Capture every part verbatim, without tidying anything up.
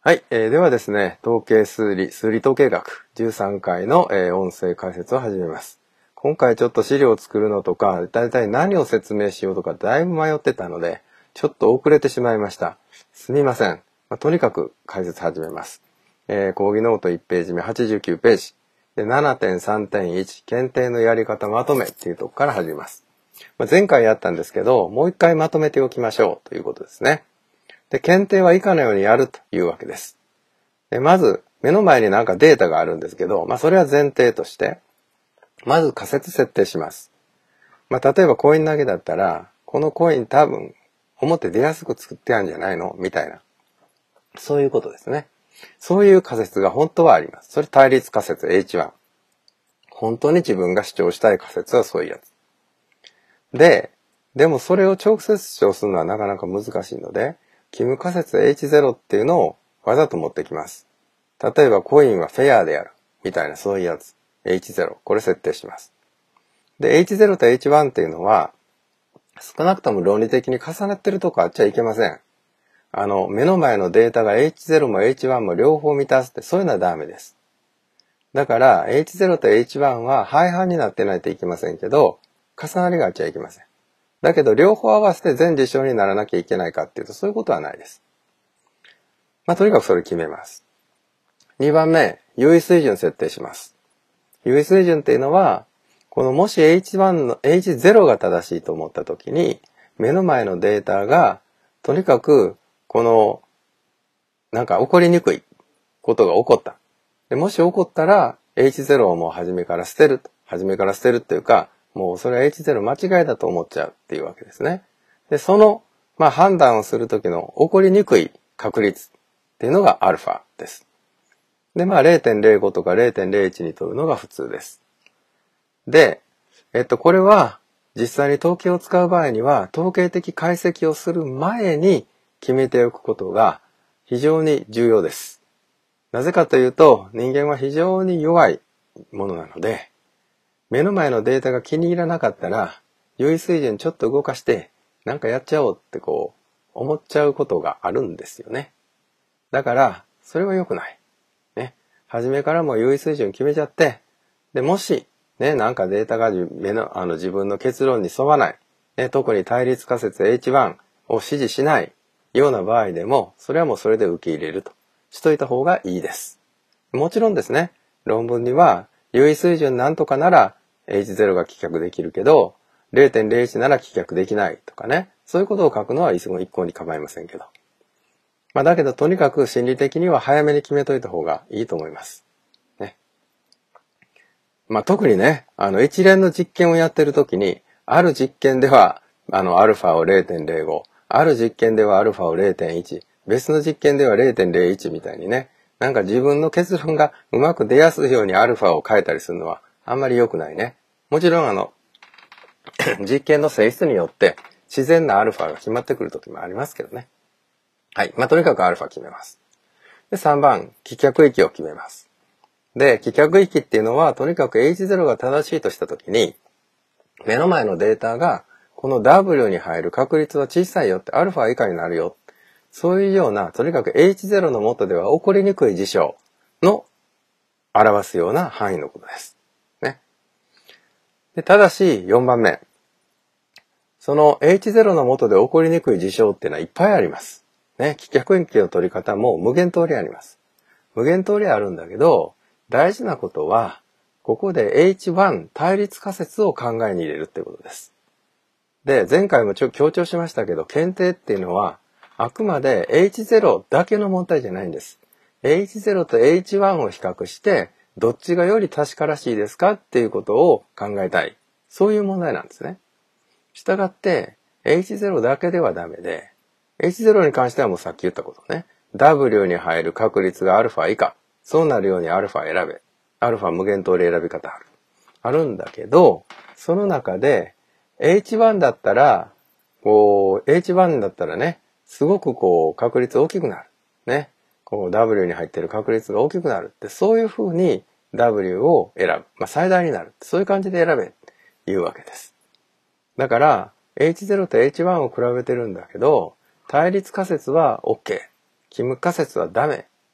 はい、えー、ではですね、統計数理、数理統計学じゅうさんかいの、えー、音声解説を始めます。今回ちょっと資料を作るのとか、だいたい何を説明しようとかだいぶ迷ってたので、ちょっと遅れてしまいました。すみません。まあ、とにかく解説始めます。えー、講義ノートいちページ目はちじゅうきゅうページ。で ななてんさんてんいち 検定のやり方まとめっていうところから始めます。まあ、前回やったんですけど、もう一回まとめておきましょうということですね。で、検定は以下のようにやるというわけです。で、まず、目の前になんかデータがあるんですけど、まあ、それは前提として、まず仮説設定します。まあ、例えばコイン投げだったら、このコイン多分、表出やすく作ってあるんじゃないのみたいな。そういうことですね。そういう仮説が本当はあります。それ対立仮説 エイチワン。本当に自分が主張したい仮説はそういうやつ。で、でもそれを直接主張するのはなかなか難しいので、キム仮説 エイチゼロ っていうのをわざと持ってきます。例えばコインはフェアである。みたいなそういうやつ。エイチゼロ。これ設定します。で、エイチゼロ と エイチワン っていうのは、少なくとも論理的に重なってるとこあっちゃいけません。あの、目の前のデータが エイチゼロ も エイチワン も両方満たすって、そういうのはダメです。だから、エイチゼロ と エイチワン は廃反になってないといけませんけど、重なりがあっちゃいけません。だけど、両方合わせて全事象にならなきゃいけないかっていうと、そういうことはないです。まあ、とにかくそれ決めます。にばんめ、有意水準設定します。有意水準っていうのは、このもし エイチワン の エイチゼロ が正しいと思ったときに、目の前のデータが、とにかく、この、なんか起こりにくいことが起こった。でもし起こったら、エイチゼロ をもう初めから捨てる。初めから捨てるっていうか、もうそれは エイチゼロ 間違いだと思っちゃうっていうわけですね。で、その、まあ判断をするときの起こりにくい確率っていうのがアルファです。で、まあ ゼロてんゼロご とか ゼロてんゼロいち に取るのが普通です。で、えっと、これは実際に統計を使う場合には、統計的解析をする前に決めておくことが非常に重要です。なぜかというと、人間は非常に弱いものなので、目の前のデータが気に入らなかったら、有意水準ちょっと動かして、なんかやっちゃおうってこう、思っちゃうことがあるんですよね。だから、それは良くない。ね。初めからもう有意水準決めちゃって、で、もし、ね、なんかデータが目の、あの自分の結論に沿わない、ね、特に対立仮説 エイチワン を支持しないような場合でも、それはもうそれで受け入れるとしといた方がいいです。もちろんですね、論文には、有意水準なんとかなら エイチゼロ が棄却できるけど、ゼロてんゼロいち なら棄却できないとかね、そういうことを書くのは一向に構いませんけど。まあだけどとにかく心理的には早めに決めといた方がいいと思います。ね。まあ特にね、あの一連の実験をやってるときに、ある実験ではあのアルファを ゼロてんゼロご、ある実験ではアルファを ゼロてんいち、別の実験では ゼロてんゼロいち みたいにね、なんか自分の結論がうまく出やすいようにアルファを変えたりするのはあんまり良くないね。もちろんあの、実験の性質によって自然なアルファが決まってくる時もありますけどね。はい。まあ、とにかくアルファ決めます。で、さんばん、棄却域を決めます。で、棄却域っていうのは、とにかく エイチゼロ が正しいとしたときに、目の前のデータが、この ダブリュー に入る確率は小さいよって、アルファ以下になるよ。そういうような、とにかく エイチゼロ の下では起こりにくい事象の表すような範囲のことです。ね。で、ただし、よんばんめ。その エイチゼロ の下で起こりにくい事象っていうのはいっぱいあります。ね、棄却域の取り方も無限通りあります。無限通りあるんだけど、大事なことは、ここで エイチワン 対立仮説を考えに入れるってことです。で、前回もちょっと強調しましたけど、検定っていうのは、あくまで エイチゼロ だけの問題じゃないんです。エイチゼロ と エイチワン を比較して、どっちがより確からしいですかっていうことを考えたい。そういう問題なんですね。したがって、エイチゼロ だけではダメで、エイチゼロ に関してはもうさっき言ったことね。ダブリュー に入る確率が α 以下。そうなるように α 選べ。α 無限通り選び方ある。あるんだけど、その中で エイチワン だったら、こう、エイチワン だったらね、すごくこう、確率大きくなる。ね。こう、W に入ってる確率が大きくなるって、そういう風に W を選ぶ。まあ、最大になる。そういう感じで選べ。いうわけです。だから、エイチゼロ と エイチワン を比べてるんだけど、対立仮説は OK。キム仮説はダメ。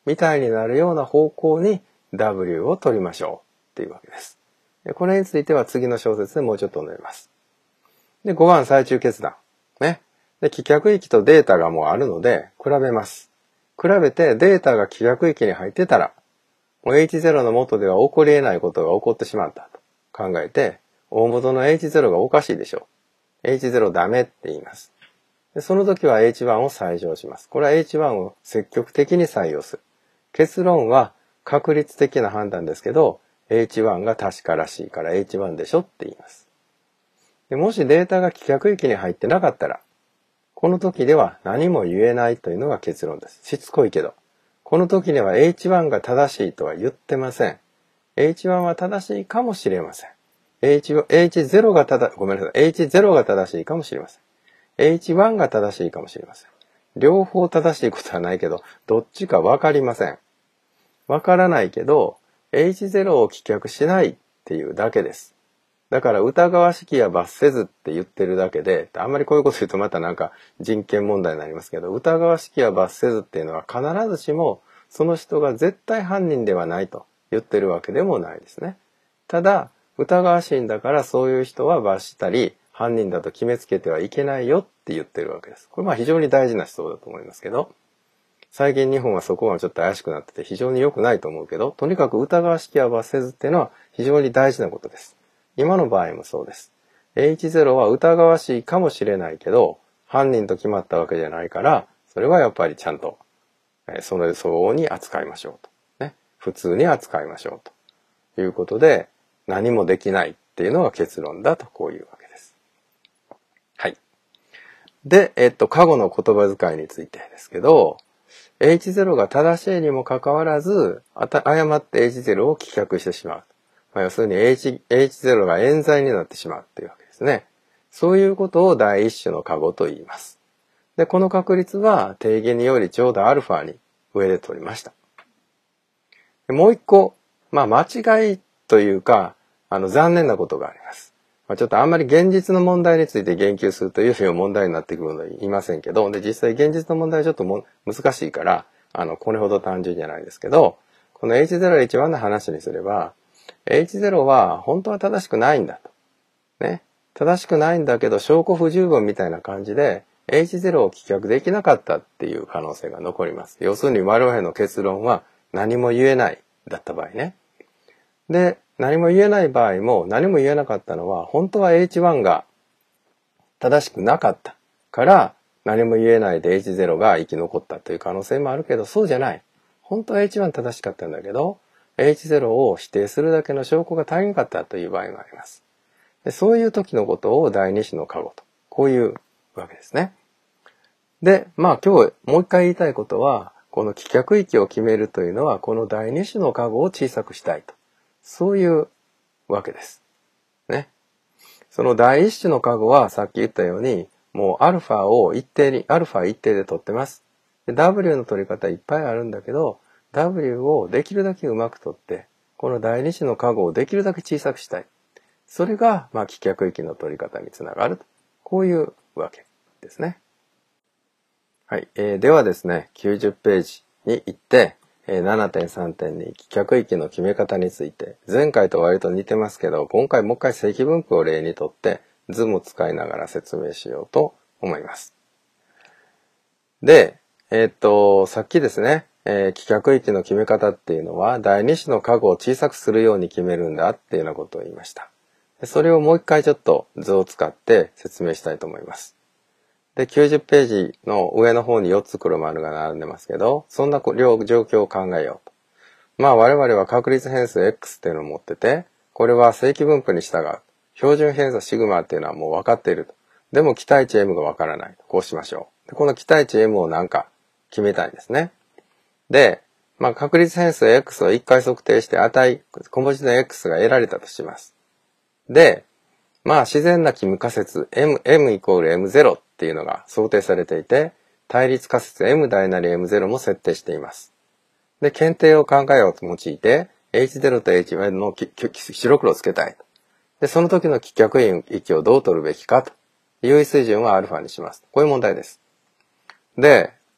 みたいになるような方向に ダブリュー を取りましょうっていうわけです。でこれについては次の小説でもうちょっと述べます。で、ごばん最終決断。ね。で、棄却域とデータがもうあるので、比べます。比べてデータが棄却域に入ってたら、もう エイチゼロ の元では起こり得ないことが起こってしまったと考えて、大元の エイチゼロ がおかしいでしょう。エイチゼロ ダメって言います。でその時は エイチワン を採用します。これは エイチワン を積極的に採用する。結論は確率的な判断ですけど、エイチワン が確からしいから エイチワン でしょって言います。でもしデータが棄却域に入ってなかったら、この時では何も言えないというのが結論です。しつこいけど。この時には エイチワン が正しいとは言ってません。エイチワン は正しいかもしれません。エイチゼロ が正、ごめんなさい。エイチゼロ が正しいかもしれません。エイチワン が正しいかもしれません。両方正しいことはないけど、どっちかわかりません。わからないけど、エイチゼロ を棄却しないっていうだけです。だから疑わしきや罰せずって言ってるだけで、あんまりこういうこと言うとまたなんか人権問題になりますけど、疑わしきや罰せずっていうのは必ずしもその人が絶対犯人ではないと言ってるわけでもないですね。ただ、疑わしいんだからそういう人は罰したり、犯人だと決めつけてはいけないよって言ってるわけです。これまあ非常に大事な思想だと思いますけど、最近日本はそこがちょっと怪しくなってて非常に良くないと思うけど、とにかく疑わしきや罰せずっていうのは非常に大事なことです。今の場合もそうです。エイチゼロ は疑わしいかもしれないけど、犯人と決まったわけじゃないから、それはやっぱりちゃんと、えー、その相応に扱いましょうと。ね。普通に扱いましょうということで、何もできないっていうのが結論だとこういうわけです。はい。で、えっと、過去の言葉遣いについてですけど、エイチゼロ が正しいにもかかわらず、誤って エイチゼロ を棄却してしまう。まあ、要するに H、エイチゼロ が冤罪になってしまうっていうわけですね。そういうことを第一種の過誤と言います。で、この確率は定義によりちょうどアルファに上で取りました。でもう一個、まあ間違いというか、あの残念なことがあります。まあ、ちょっとあんまり現実の問題について言及するというより問題になってくるので言いませんけど、で、実際現実の問題はちょっとも難しいから、あの、これほど単純じゃないですけど、この エイチゼロ、エイチワン の話にすれば、エイチゼロ は本当は正しくないんだと。ね。正しくないんだけど証拠不十分みたいな感じで エイチゼロ を棄却できなかったっていう可能性が残ります。要するに我々の結論は何も言えないだった場合ね。で、何も言えない場合も何も言えなかったのは本当は エイチワン が正しくなかったから何も言えないで エイチゼロ が生き残ったという可能性もあるけどそうじゃない。本当は エイチワン 正しかったんだけどエイチゼロ を否定するだけの証拠が足りなかったという場合もあります。でそういう時のことを第二種の過誤と、こういうわけですね。で、まあ今日もう一回言いたいことは、この棄却域を決めるというのは、この第二種の過誤を小さくしたいと。そういうわけです。ね。その第一種の過誤はさっき言ったように、もうアルファを一定に、アルファ一定で取ってます。で ダブリュー の取り方いっぱいあるんだけど、ダブリュー をできるだけうまく取って、この第二種の過誤をできるだけ小さくしたい。それが、まあ、棄却域の取り方につながると。こういうわけですね。はい。えー、ではですね、きゅうじゅっページに行って、えー、ななてんさんてんに棄却域の決め方について、前回と割と似てますけど、今回もう一回積分布を例にとって、図も使いながら説明しようと思います。で、えー、っと、さっきですね、えー、棄却域の決め方っていうのは、第二種の過誤を小さくするように決めるんだっていうようなことを言いました。それをもう一回ちょっと図を使って説明したいと思います。で、きゅうじゅっページの上の方によっつ黒丸が並んでますけど、そんな状況を考えようと。まあ我々は確率変数 X っていうのを持ってて、これは正規分布に従う。標準偏差シグマっていうのはもう分かっていると。でも期待値 M が分からない。こうしましょう。でこの期待値 M をなんか決めたいんですね。で、まあ確率変数 X をいっかい測定して値、小文字の X が得られたとします。で、まあ自然な帰無仮説 M、M イコール エムゼロ っていうのが想定されていて、対立仮説 M 大なり エムゼロ も設定しています。で、検定を考えを用いて、エイチゼロ と エイチワン の白黒をつけたい。で、その時の棄却域をどう取るべきかと。優位水準は α にします。こういう問題です。で、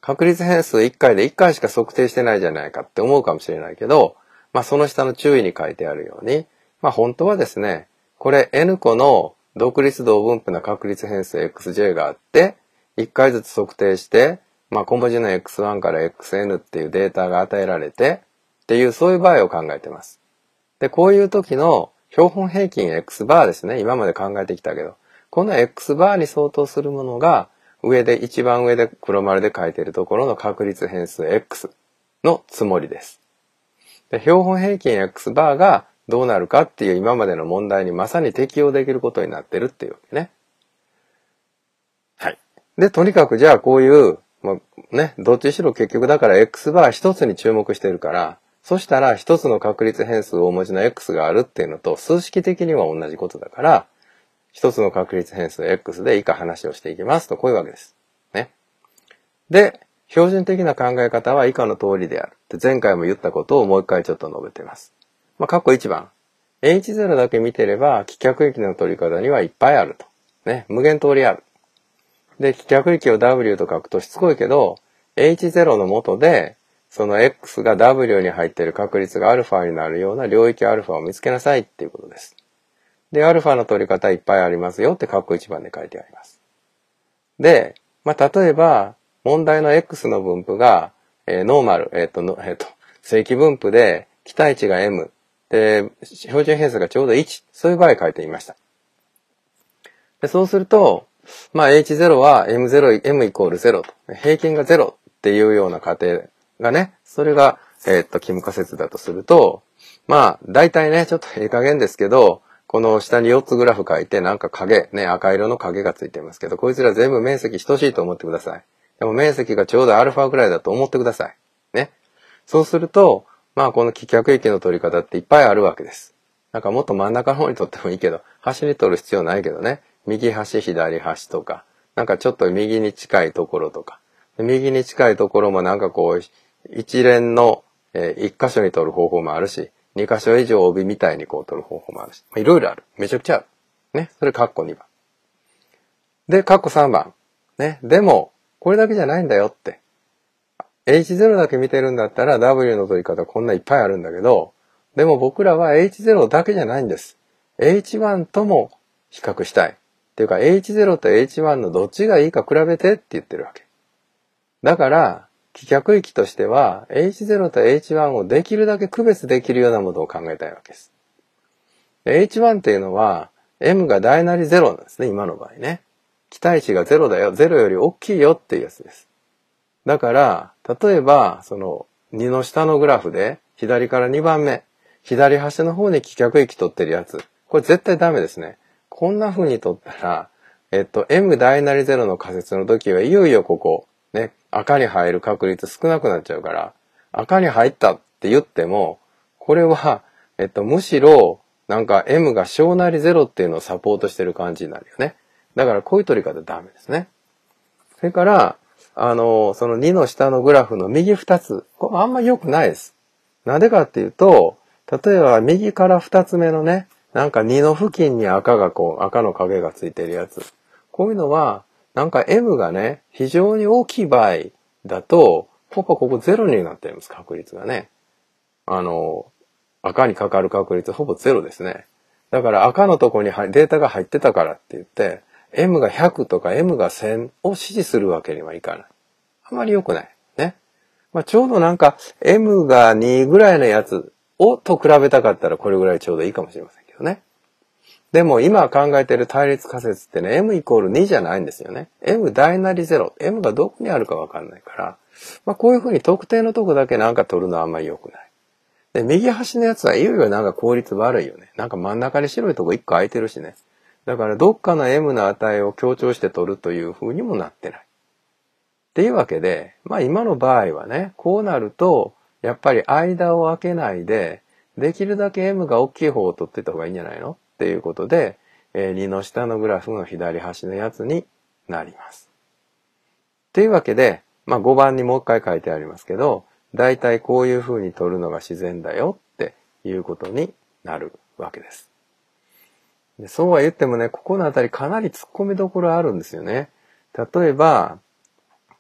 確率変数いっかいでいっかいしか測定してないじゃないかって思うかもしれないけど、まあその下の注意に書いてあるように、まあ本当はですね、これ N 個の独立同分布な確率変数 エックスジェイ があって、いっかいずつ測定して、まあ小文字の エックスワン から エックスエヌ っていうデータが与えられて、っていうそういう場合を考えてます。で、こういう時の標本平均 X バーですね。今まで考えてきたけど、この X バーに相当するものが、上で、一番上で黒丸で書いているところの確率変数 X のつもりです。で、標本平均 X バーがどうなるかっていう今までの問題にまさに適用できることになってるっていうわけね。はい。で、とにかくじゃあこういう、まあ、ね、どっちしろ結局だから X バー一つに注目してるから、そしたら一つの確率変数大文字の X があるっていうのと数式的には同じことだから、一つの確率変数 X で以下話をしていきますと、こういうわけです。ね。で、標準的な考え方は以下の通りである。って前回も言ったことをもう一回ちょっと述べています。まあ、括弧いちばん。エイチゼロ だけ見てれば、帰脚域の取り方にはいっぱいあると。ね。無限通りある。で、帰脚域を W と書くとしつこいけど、エイチゼロ の下で、その X が W に入っている確率が α になるような領域 α を見つけなさいっていうことです。で、α の取り方いっぱいありますよって括弧いちばんで書いてあります。で、まあ、例えば、問題の X の分布が、えー、ノーマル、えっ、ー、と、えっ、ー、と、正規分布で、期待値が M、で、標準偏差がちょうどいち、そういう場合書いてみました。で、そうすると、まあ、エイチゼロ は エムゼロ、M イコールゼロと、平均がゼロっていうような仮定がね、それが、えっ、ー、と、帰無仮説だとすると、まあ、大体ね、ちょっとええ加減ですけど、この下によっつグラフ書いて、なんか影、ね、赤色の影がついてますけど、こいつら全部面積等しいと思ってください。でも面積がちょうどアルファぐらいだと思ってください。ね。そうすると、まあこの帰脚域の取り方っていっぱいあるわけです。なんかもっと真ん中の方に取ってもいいけど、端に取る必要ないけどね。右端、左端とか、なんかちょっと右に近いところとか。右に近いところもなんかこう、一連の、えー、一箇所に取る方法もあるし、二箇所以上帯みたいにこう取る方法もあるし。いろいろある。めちゃくちゃある。ね。それカッコにばん。で、カッコさんばん。ね。でも、これだけじゃないんだよって。エイチゼロ だけ見てるんだったら W の取り方こんないっぱいあるんだけど、でも僕らは エイチゼロ だけじゃないんです。エイチワン とも比較したい。っていうか エイチゼロ と エイチワン のどっちがいいか比べてって言ってるわけ。だから、帰脚域としては エイチゼロ と エイチワン をできるだけ区別できるようなものを考えたいわけです。エイチワン っていうのは M が大なりゼロなんですね、今の場合ね。期待値がゼロだよ、ゼロより大きいよっていうやつです。だから、例えば、そのにの下のグラフで左からにばんめ、左端の方に帰脚域取ってるやつ。これ絶対ダメですね。こんな風に取ったら、えっと、M 大なりゼロの仮説の時はいよいよここ、ね、赤に入る確率少なくなっちゃうから、赤に入ったって言っても、これは、えっと、むしろ、なんか M が小なりゼロっていうのをサポートしてる感じになるよね。だからこういう取り方ダメですね。それから、あの、そのにの下のグラフの右ふたつ、これあんま良くないです。なんでかっていうと、例えば右からふたつめのね、なんかにの付近に赤がこう、赤の影がついてるやつ。こういうのは、なんか M がね、非常に大きい場合だと、ほぼここゼロになってるんです、確率がね。あの、赤にかかる確率ほぼゼロですね。だから赤のとこにデータが入ってたからって言って、M がひゃくとか M がせんを支持するわけにはいかない。あまり良くない。ね。まあ、ちょうどなんか M がにぐらいのやつをと比べたかったらこれぐらいちょうどいいかもしれませんけどね。でも今考えている対立仮説ってね、M イコールにじゃないんですよね。M 大なりゼロ。M がどこにあるかわかんないから。まあこういうふうに特定のとこだけなんか取るのはあんまり良くない。で、右端のやつはいよいよなんか効率悪いよね。なんか真ん中に白いとこいっこ空いてるしね。だからどっかの M の値を強調して取るという風にもなってない。っていうわけで、まあ今の場合はね、こうなると、やっぱり間を空けないで、できるだけ M が大きい方を取っていった方がいいんじゃないのっていうことで、えー、にの下のグラフの左端のやつになります。というわけで、まあごばんにもう一回書いてありますけど、だいたいこういう風に取るのが自然だよっていうことになるわけです。でそうは言ってもね、ここのあたりかなり突っ込みどころあるんですよね。例えば、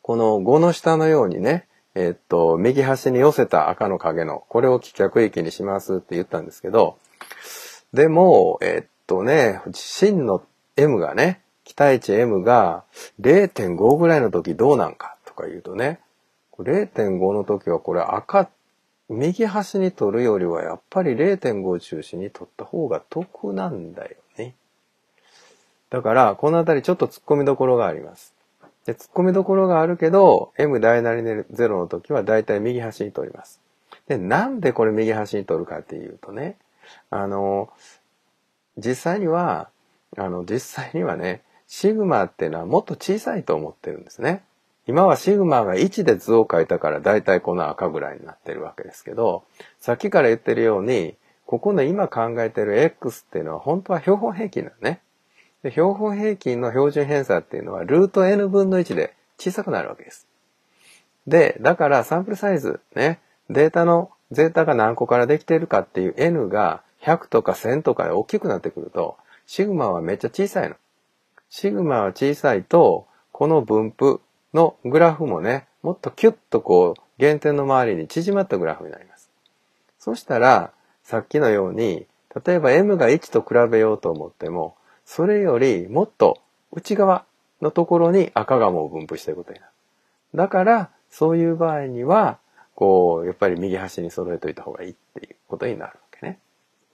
このごの下のようにね、えっと、右端に寄せた赤の影の、これを帰脚域にしますって言ったんですけど、でも、えっとね、真の M がね、期待値 M が れいてんご ぐらいの時どうなんかとか言うとね、れいてんご の時はこれ赤、右端に取るよりはやっぱり れいてんご を中心に取った方が得なんだよね。だから、このあたりちょっと突っ込みどころがあります。で、突っ込みどころがあるけど、M 大なりゼロの時はだいたい右端に取ります。で、なんでこれ右端に取るかっていうとね、あの、実際には、あの、実際にはね、シグマっていうのはもっと小さいと思ってるんですね。今はシグマがいちで図を書いたからだいたいこの赤ぐらいになってるわけですけど、さっきから言ってるように、ここの今考えてる X っていうのは本当は標本平均なのね。で、標本平均の標準偏差っていうのはルート N 分のいちで小さくなるわけです。で、だからサンプルサイズね、データのゼータが何個からできているかっていう N がひゃくとかせんとかで大きくなってくると、シグマはめっちゃ小さいの。シグマは小さいと、この分布のグラフもね、もっとキュッとこう、原点の周りに縮まったグラフになります。そしたら、さっきのように、例えば M がいちと比べようと思っても、それよりもっと内側のところに赤がもう分布していることになる。だから、そういう場合には、こう、やっぱり右端に揃えといた方がいいっていうことになるわけね。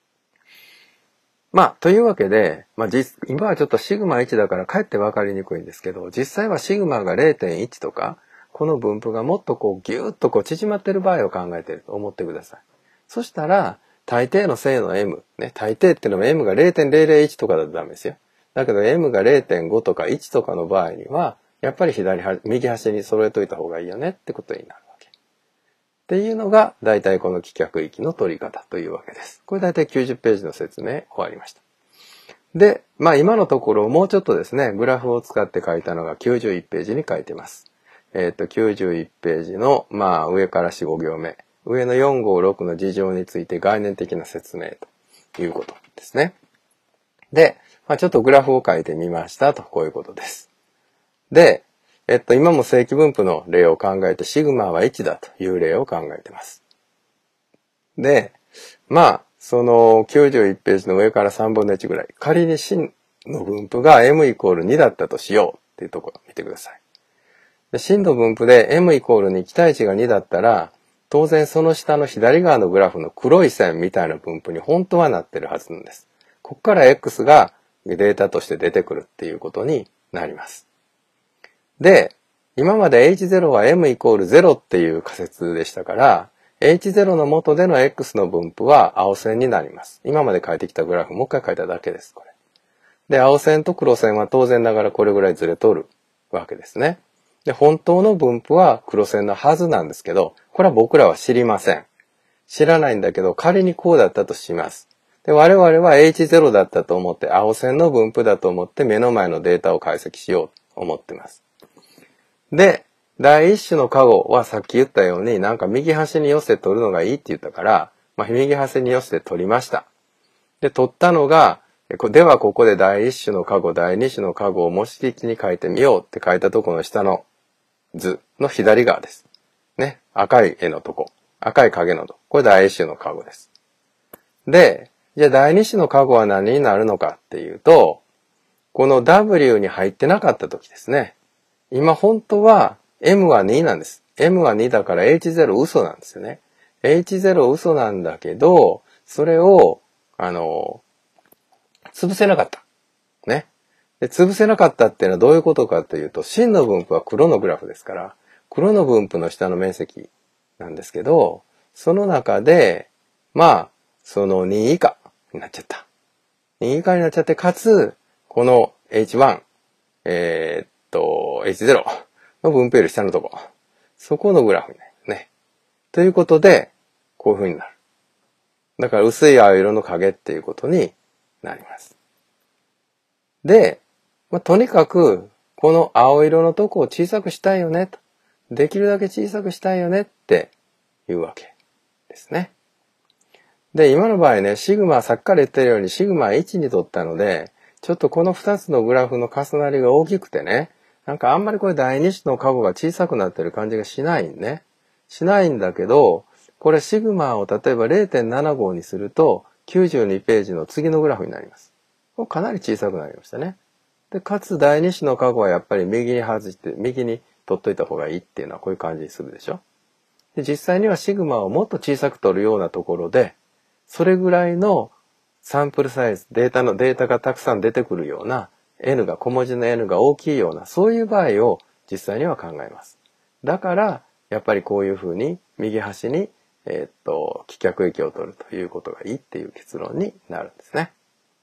まあ、というわけで、まあ実、今はちょっとシグマいちだからかえって分かりにくいんですけど、実際はシグマが れいてんいち とか、この分布がもっとこうギューッとこう縮まってる場合を考えていると思ってください。そしたら、大抵の正の M、ね、大抵っていうのは M が れいてんぜろぜろいち とかだとダメですよ。だけど M が れいてんご とかいちとかの場合には、やっぱり左端、右端に揃えといた方がいいよねってことになるわけ。っていうのが、大体この帰脚域の取り方というわけです。これ大体きゅうじゅっページの説明終わりました。で、まあ今のところもうちょっとですね、グラフを使って書いたのがきゅうじゅういちページに書いてます。えっと、きゅうじゅういちページの、まあ上からよん、ご行目。上のよん、ご、ろくの事情について概念的な説明ということですね。で、まあ、ちょっとグラフを書いてみましたと、こういうことです。で、えっと、今も正規分布の例を考えて、シグマはいちだという例を考えてます。で、まあ、そのきゅうじゅういちページの上からさんぶんのいちぐらい、仮に真の分布が M イコールにだったとしようっていうところを見てください。で、真の分布で M イコールに期待値がにだったら、当然その下の左側のグラフの黒い線みたいな分布に本当はなってるはずなんです。ここから X がデータとして出てくるっていうことになります。で、今まで エイチゼロ は M イコールゼロっていう仮説でしたから、エイチゼロ の元での X の分布は青線になります。今まで書いてきたグラフ、もう一回書いただけです、これ。で、青線と黒線は当然ながらこれぐらいずれとるわけですね。で、本当の分布は黒線のはずなんですけど、これは僕らは知りません。知らないんだけど、仮にこうだったとします。で、我々は エイチゼロ だったと思って、青線の分布だと思って目の前のデータを解析しようと思ってます。で、第一種の過誤はさっき言ったように、なんか右端に寄せて取るのがいいって言ったから、まあ、右端に寄せて取りました。で、取ったのが、ではここで第一種の過誤、第二種の過誤を模式的に書いてみようって書いたところの下の図の左側です。ね。赤い絵のとこ。赤い影のとこ。これ第一種の過誤です。で、じゃあ第二種の過誤は何になるのかっていうと、この W に入ってなかった時ですね。今本当は M はになんです。M はにだから エイチゼロ 嘘なんですよね。エイチゼロ 嘘なんだけど、それを、あの、潰せなかった。ね。で、潰せなかったっていうのはどういうことかというと、真の分布は黒のグラフですから、黒の分布の下の面積なんですけど、その中で、まあ、そのに以下になっちゃった。に以下になっちゃって、かつ、この エイチワン、えー、っと、エイチゼロ の分布より下のとこ。そこのグラフになるね。ということで、こういう風になる。だから薄い青色の影っていうことになります。で、まあ、とにかく、この青色のとこを小さくしたいよねと。できるだけ小さくしたいよねっていうわけですね。で、今の場合ね、シグマ、さっきから言ってるようにシグマいちにとったので、ちょっとこのふたつのグラフの重なりが大きくてね、 なんかあんまりこれ第二子の過去が小さくなってる感じがしないね。しないんだけど、これシグマを例えば れいてんななご にするときゅうじゅうにページの次のグラフになります。これかなり小さくなりましたね。で、かつ第二子の過去はやっぱり右に外して、右に取っといた方がいいっていうのはこういう感じにするでしょ。で、実際にはシグマをもっと小さく取るようなところで、それぐらいのサンプルサイズ、データのデータがたくさん出てくるような N が、小文字の N が大きいような、そういう場合を実際には考えます。だから、やっぱりこういうふうに右端に、えー、っと、棄却域を取るということがいいっていう結論になるんですね。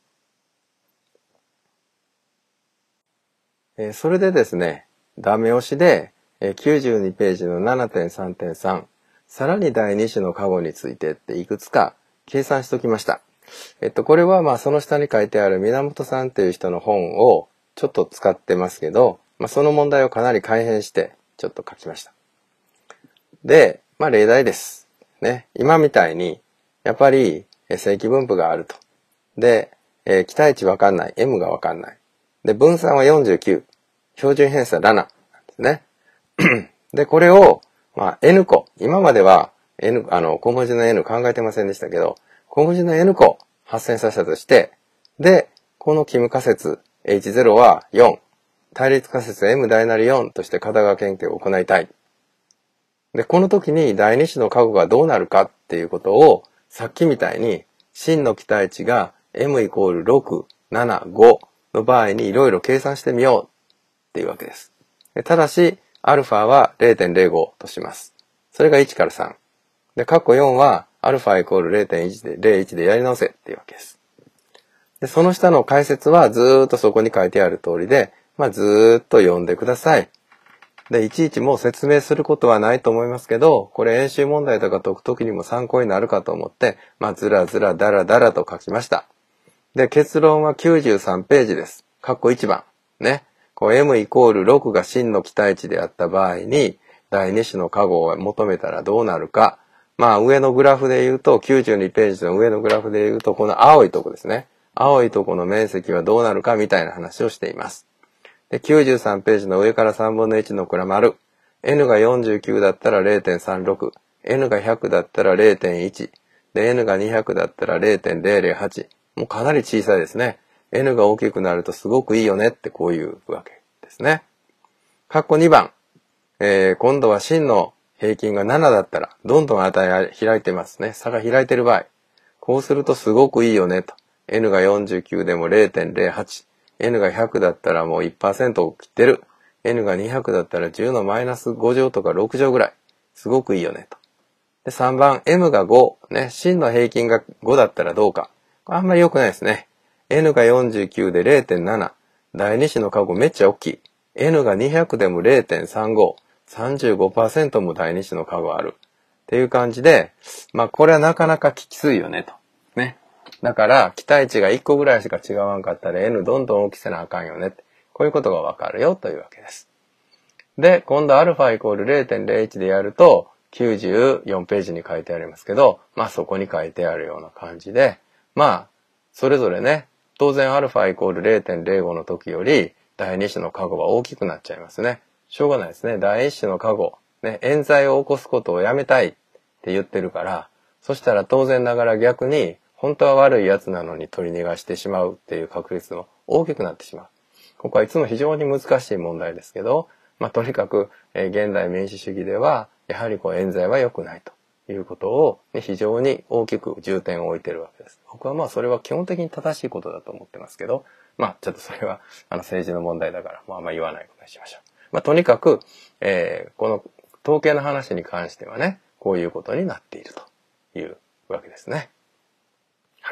えー、それでですね、ダメ押しで、えー、きゅうじゅうにページの ななてんさんてんさん、さらに第二子の過去についてっていくつか計算しときました。えっと、これはまあその下に書いてある源さんっていう人の本をちょっと使ってますけど、まあその問題をかなり改変してちょっと書きました。で、まあ例題です。ね。今みたいに、やっぱり正規分布があると。で、えー、期待値わかんない。M がわかんない。で、分散はよんじゅうきゅう。標準偏差なななんですね。で、これを、まあ N 個。今までは N、あの、小文字の N 考えてませんでしたけど、小文字の N 個発生させたとして、で、このキム仮説 エイチゼロ はよん。対立仮説 M 大なりよんとして片側検定を行いたい。で、この時に第二子の過去がどうなるかっていうことを、さっきみたいに、真の期待値が M イコールろく、なな、ごの場合にいろいろ計算してみようっていうわけです。でただし、アルファは れいてんれいご とします。それがいちからさん。で、括弧よんは、アルファイコール れいてんいち で、れいいちでやり直せっていうわけです。で、その下の解説はずーっとそこに書いてある通りで、まあずーっと読んでください。で、いちいちもう説明することはないと思いますけど、これ演習問題とか解くときにも参考になるかと思って、まあずらずらだらだらと書きました。で、結論はきゅうじゅうさんページです。括弧いちばん。ね。こう M イコールろくが真の期待値であった場合に、第二子の過去を求めたらどうなるか。まあ上のグラフで言うと、きゅうじゅうにページの上のグラフで言うと、この青いとこですね。青いとこの面積はどうなるかみたいな話をしています。で、きゅうじゅうさんページの上からさんぶんのいちのクラ丸。N がよんじゅうきゅうだったら れいてんさんろく。N がひゃくだったら れいてんいち。で、N がにひゃくだったら れいてんれいれいはち。もうかなり小さいですね。N が大きくなるとすごくいいよねってこういうわけですね。括弧にばん。えー、今度は真の平均がななだったら、どんどん値開いてますね。差が開いてる場合。こうするとすごくいいよねと。N がよんじゅうきゅうでも れいてんれいはち。N がひゃくだったらもう いちパーセント を切ってる。N がにひゃくだったらじゅうのマイナスご乗とかろく乗ぐらい。すごくいいよねと。で、さんばん、M がご。ね。真の平均がごだったらどうか。これあんまり良くないですね。N がよんじゅうきゅうで れいてんなな。第二子の過去めっちゃ大きい。N がにひゃくでも れいてんさんご。さんじゅうごパーセント も第二子の過去ある。っていう感じで、まあこれはなかなかきついよねと。ね。だから、期待値がいっこぐらいしか違わんかったら N どんどん大きせなあかんよねって。こういうことがわかるよというわけです。で、今度 α イコール れいてんれいいちでやると、きゅうじゅうよんページに書いてありますけど、まあそこに書いてあるような感じで、まあ、それぞれね、当然 α イコール れいてんれいご の時より、第二子の過去は大きくなっちゃいますね。しょうがないですね。第一子の過去、ね、冤罪を起こすことをやめたいって言ってるから、そしたら当然ながら逆に、本当は悪いやつなのに取り逃がしてしまうっていう確率も大きくなってしまう。ここはいつも非常に難しい問題ですけど、まあとにかく、えー、現代民主主義では、やはりこう冤罪は良くないということを、ね、非常に大きく重点を置いてるわけです。僕はまあそれは基本的に正しいことだと思ってますけど、まあちょっとそれはあの政治の問題だから、まああんま言わないことにしましょう。まあとにかく、えー、この統計の話に関してはね、こういうことになっているというわけですね。はい。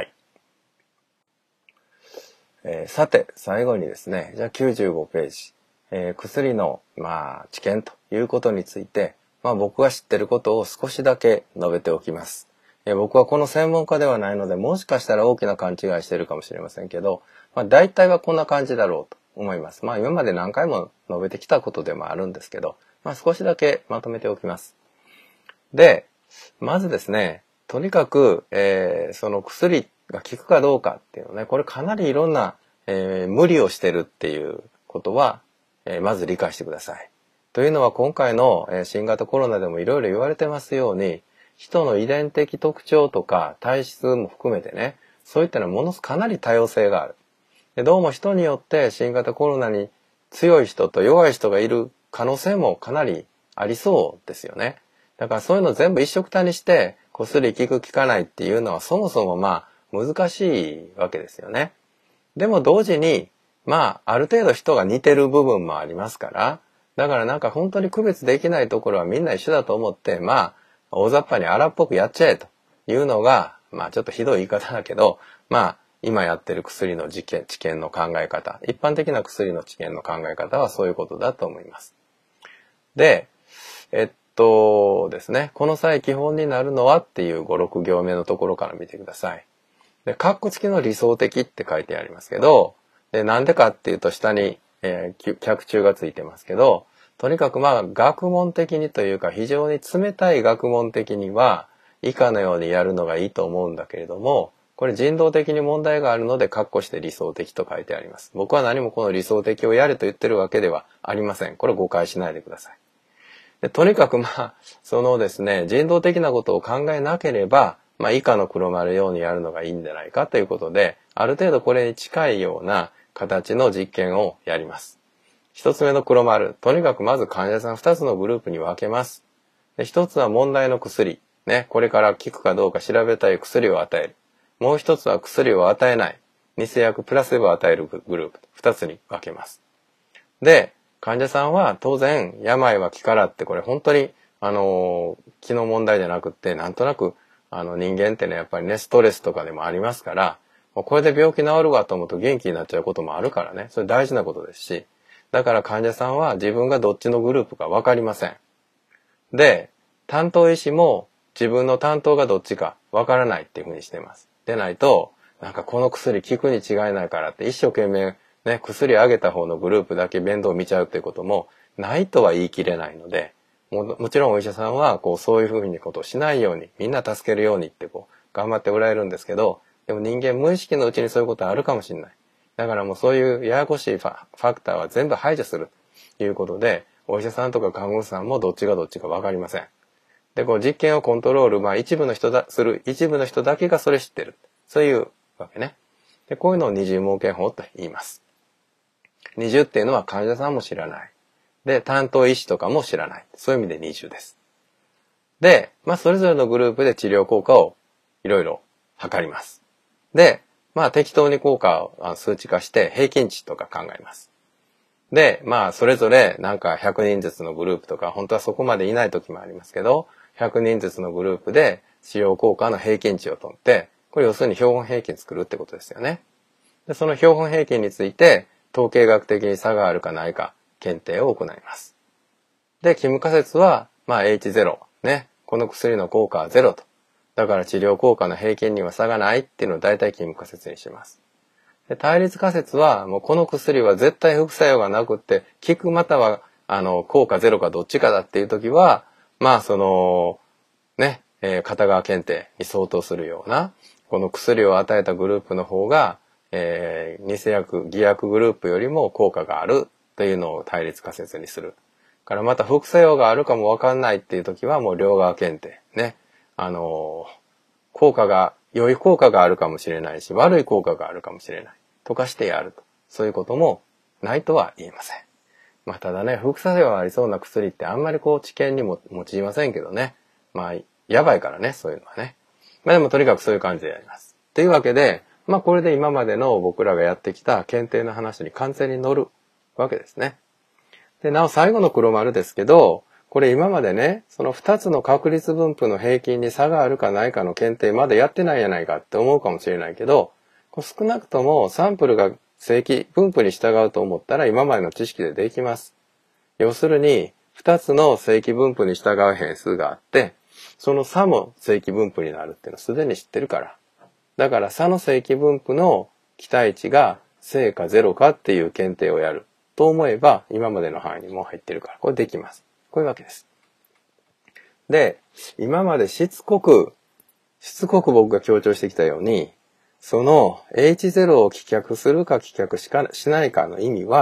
えー、さて、最後にですね、じゃあきゅうじゅうごページ、えー、薬の、まあ、治験ということについて、まあ僕が知ってることを少しだけ述べておきます。えー、僕はこの専門家ではないので、もしかしたら大きな勘違いしてるかもしれませんけど、まあ大体はこんな感じだろうと思います。まあ今まで何回も述べてきたことでもあるんですけど、まあ少しだけまとめておきます。で、まずですね、とにかく、えー、その薬が効くかどうかっていうのね、これかなりいろんな、えー、無理をしてるっていうことは、 えー、まず理解してください。というのは今回の、えー、新型コロナでもいろいろ言われてますように、人の遺伝的特徴とか体質も含めてね、そういったのはものすごくかなり多様性がある。でどうも人によって新型コロナに強い人と弱い人がいる可能性もかなりありそうですよね。だからそういうの全部一緒くたにして薬効く効かないっていうのはそもそもまあ難しいわけですよね。でも同時にまあある程度人が似てる部分もありますから、だからなんか本当に区別できないところはみんな一緒だと思ってまあ大雑把に荒っぽくやっちゃえというのがまあちょっとひどい言い方だけど、まあ今やってる薬の治験、治験の考え方、一般的な薬の治験の考え方はそういうことだと思います。で、えっとですね、この際基本になるのはっていうご、ろく行目のところから見てください。で、カッコ付きの理想的って書いてありますけど、で、なんでかっていうと下に、えー、脚注がついてますけど、とにかくまあ学問的にというか非常に冷たい学問的には以下のようにやるのがいいと思うんだけれども、これ人道的に問題があるので括弧して理想的と書いてあります。僕は何もこの理想的をやれと言ってるわけではありません。これ誤解しないでください。でとにかくまあ、そのですね、人道的なことを考えなければ、まあ以下の黒丸ようにやるのがいいんじゃないかということで、ある程度これに近いような形の実験をやります。一つ目の黒丸、とにかくまず患者さん二つのグループに分けます。で一つは問題の薬、ね、これから効くかどうか調べたい薬を与える。もう一つは薬を与えない、偽薬プラセボを与えるグループ、二つに分けます。で、患者さんは当然、病は気からってこれ本当に、あの、気の問題じゃなくって、なんとなく、あの人間ってね、やっぱりね、ストレスとかでもありますから、もうこれで病気治るわと思うと元気になっちゃうこともあるからね、それ大事なことですし、だから患者さんは自分がどっちのグループか分かりません。で、担当医師も自分の担当がどっちか分からないっていうふうにしてます。でないと、なんかこの薬効くに違いないからって一生懸命ね、薬あげた方のグループだけ面倒見ちゃうっていうこともないとは言い切れないので、も, もちろんお医者さんはこうそういうふうにことをしないように、みんな助けるようにってこう頑張っておられるんですけど、でも人間無意識のうちにそういうことあるかもしれない。だからもうそういうややこしいフ ァ, ファクターは全部排除するということで、お医者さんとか看護師さんもどっちがどっちか分かりません。で、こう実験をコントロール、まあ一部の人だ、する一部の人だけがそれ知ってる。そういうわけね。で、こういうのを二重盲検法と言います。二重っていうのは患者さんも知らない。で、担当医師とかも知らない。そういう意味で二重です。で、まあそれぞれのグループで治療効果をいろいろ測ります。で、まあ適当に効果を数値化して平均値とか考えます。で、まあそれぞれなんかひゃくにんずつのグループとか、本当はそこまでいない時もありますけど、ひゃくにんずつのグループで治療効果の平均値を取って、これ要するに標本平均作るってことですよね。で、その標本平均について統計学的に差があるかないか検定を行います。で、キム仮説は、まあ エイチゼロ、ね、この薬の効果はゼロと。だから治療効果の平均には差がないっていうのを大体キム仮説にします。で対立仮説は、もうこの薬は絶対副作用がなくって、効くまたは、あの、効果ゼロかどっちかだっていう時は、まあ、その、ね、えー、片側検定に相当するような、この薬を与えたグループの方が、えー、偽薬、偽薬グループよりも効果があるというのを対立仮説にする。からまた副作用があるかもわかんないっていう時は、もう両側検定。ね。あのー、効果が、良い効果があるかもしれないし、悪い効果があるかもしれない。とかしてやると。そういうこともないとは言えません。まあただね、副作用がありそうな薬ってあんまりこう治験にも用いませんけどね。まあ、やばいからね、そういうのはね。まあでもとにかくそういう感じでやります。というわけで、まあこれで今までの僕らがやってきた検定の話に完全に乗るわけですね。で、なお最後の黒丸ですけど、これ今までね、そのふたつの確率分布の平均に差があるかないかの検定まだやってないやないかって思うかもしれないけど、少なくともサンプルが正規分布に従うと思ったら今までの知識でできます。要するに、ふたつの正規分布に従う変数があって、その差も正規分布になるっていうのはすでに知ってるから。だから差の正規分布の期待値が正かゼロかっていう検定をやると思えば、今までの範囲にも入ってるから、これできます。こういうわけです。で、今までしつこく、しつこく僕が強調してきたように、その エイチゼロ を棄却するか棄却しかしないかの意味は、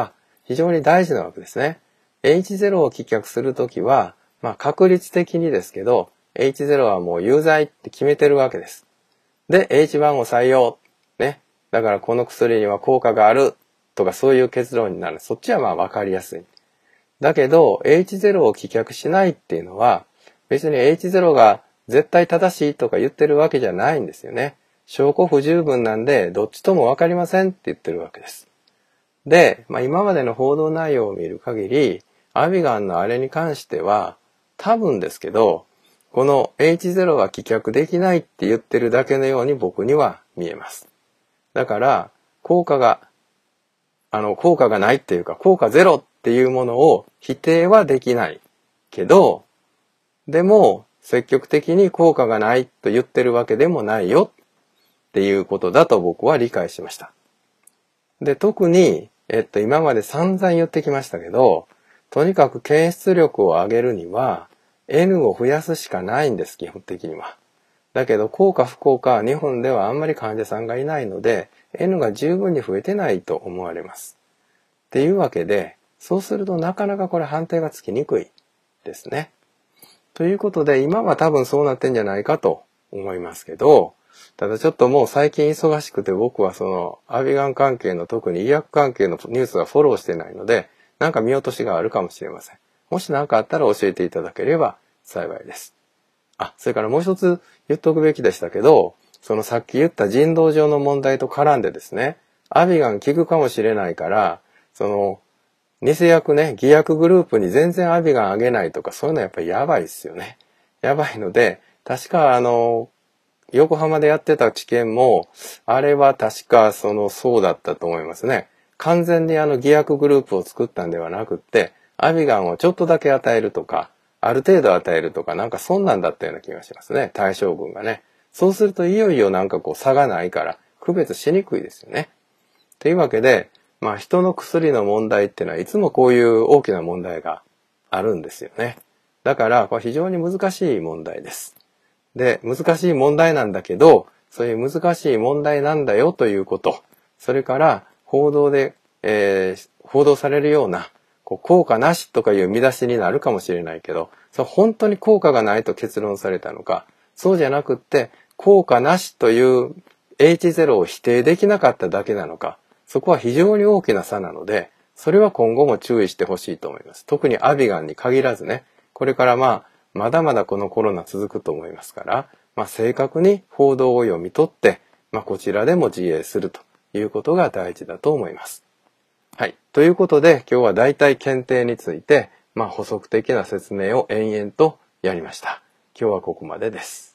非常に大事なわけですね。エイチゼロ を棄却するときは、まあ確率的にですけど、エイチゼロ はもう有罪って決めてるわけです。で、エイチワン を採用。ね。だからこの薬には効果があるとかそういう結論になる。そっちはまあわかりやすい。だけど、エイチゼロ を棄却しないっていうのは、別に エイチゼロ が絶対正しいとか言ってるわけじゃないんですよね。証拠不十分なんで、どっちともわかりませんって言ってるわけです。で、まあ、今までの報道内容を見る限り、アビガンのあれに関しては、多分ですけど、この エイチゼロ が棄却できないって言ってるだけのように僕には見えます。だから、効果が、あの、効果がないっていうか、効果ゼロっていうものを否定はできないけど、でも、積極的に効果がないと言ってるわけでもないよっていうことだと僕は理解しました。で、特に、えっと、今まで散々言ってきましたけど、とにかく検出力を上げるには、N を増やすしかないんです、基本的には。だけど、効果不効果は日本ではあんまり患者さんがいないので、N が十分に増えてないと思われます。っていうわけで、そうするとなかなかこれ判定がつきにくいですね。ということで、今は多分そうなってんじゃないかと思いますけど、ただちょっともう最近忙しくて僕はそのアビガン関係の特に医薬関係のニュースはフォローしてないので、なんか見落としがあるかもしれません。もし何かあったら教えていただければ幸いです。あ、それからもう一つ言っとくべきでしたけど、そのさっき言った人道上の問題と絡んでですね、アビガン効くかもしれないから、その偽薬ね、偽薬グループに全然アビガンあげないとか、そういうのはやっぱりやばいですよね。やばいので、確かあの、横浜でやってた治験も、あれは確かその、そうだったと思いますね。完全にあの偽薬グループを作ったんではなくって、アビガンをちょっとだけ与えるとか、ある程度与えるとか、なんかそんなんだったような気がしますね。対象群がね。そうするといよいよなんかこう差がないから、区別しにくいですよね。というわけで、まあ人の薬の問題っていうのはいつもこういう大きな問題があるんですよね。だからこれ非常に難しい問題です。で、難しい問題なんだけど、そういう難しい問題なんだよということ、それから報道で、えー、報道されるようなこう効果なしとかいう見出しになるかもしれないけど、それ本当に効果がないと結論されたのか、そうじゃなくって効果なしという エイチゼロ を否定できなかっただけなのか、そこは非常に大きな差なので、それは今後も注意してほしいと思います。特にアビガンに限らずね、これからまあ、まだまだこのコロナ続くと思いますから、まあ正確に報道を読み取って、まあこちらでも自衛するということが大事だと思います。はい。ということで今日は大体検定について、まあ補足的な説明を延々とやりました。今日はここまでです。